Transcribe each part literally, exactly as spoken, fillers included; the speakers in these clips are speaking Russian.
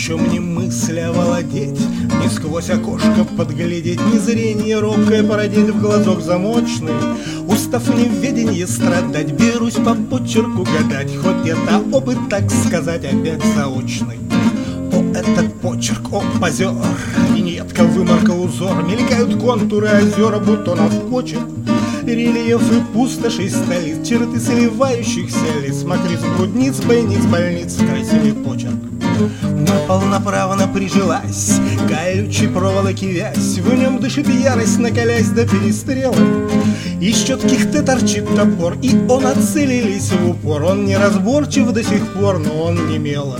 чем не мысль овладеть, ни сквозь окошко подглядеть, ни зрение робкое породить в глазок замочный. Устав неведенье страдать, берусь по почерку гадать, хоть это опыт, так сказать, опять заочный. О, этот почерк, о, позер, виньетка, вымарка, узор, мелькают контуры озера, бутонов почерк, рельефы пустошей столиц, черты сливающихся лиц, мокриц, грудниц, бойниц, больниц, красивый почерк. На пол направо прижилась колючей проволоки вязь, в нем дышит ярость, накалясь до перестрелок. Из четких Т торчит топор, и он оцелились в упор. Он неразборчив до сих пор, но он не мелок.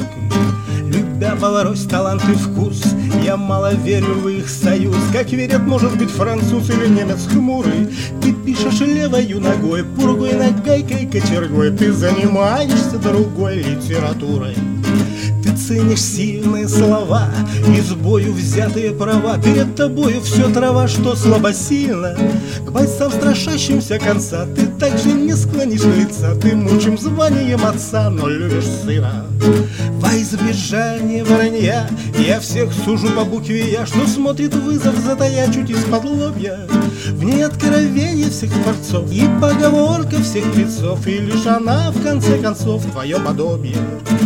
Любя Беларусь, талант и вкус, я мало верю в их союз. Как верят, может быть, француз или немец хмурый. Ты пишешь левою ногой, пургой, нагайкой, кочергой. Ты занимаешься другой литературой. Ты ценишь сильные слова, из бою взятые права. Перед тобою все трава, что слабосильно. К бойцам страшащимся конца ты также не склонишь лица. Ты мучим званием отца, но любишь сына. Во избежание вранья я всех сужу по букве Я, что смотрит вызов, затая чуть из-под лобья. В ней откровение всех творцов и поговорка всех певцов, и лишь она, в конце концов, твое подобие.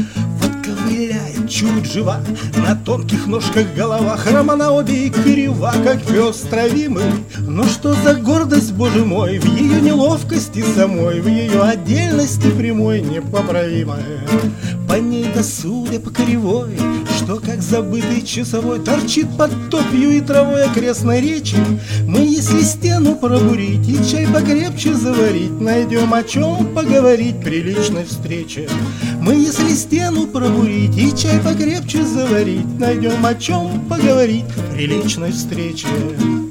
Ковыляет, чуть жива, на тонких ножках голова, хрома на обе и крива, как пес травимый. Но что за гордость, боже мой, в ее неловкости самой, в ее отдельности прямой, непоправимая. По ней до судя по кривой, что как забытый часовой торчит под топью и травой окрестной речи. Мы, если стену пробурить и чай покрепче заварить, найдем о чем поговорить при личной встрече. Мы, если стену пробурить и чай покрепче заварить, найдем о чем поговорить при личной встрече.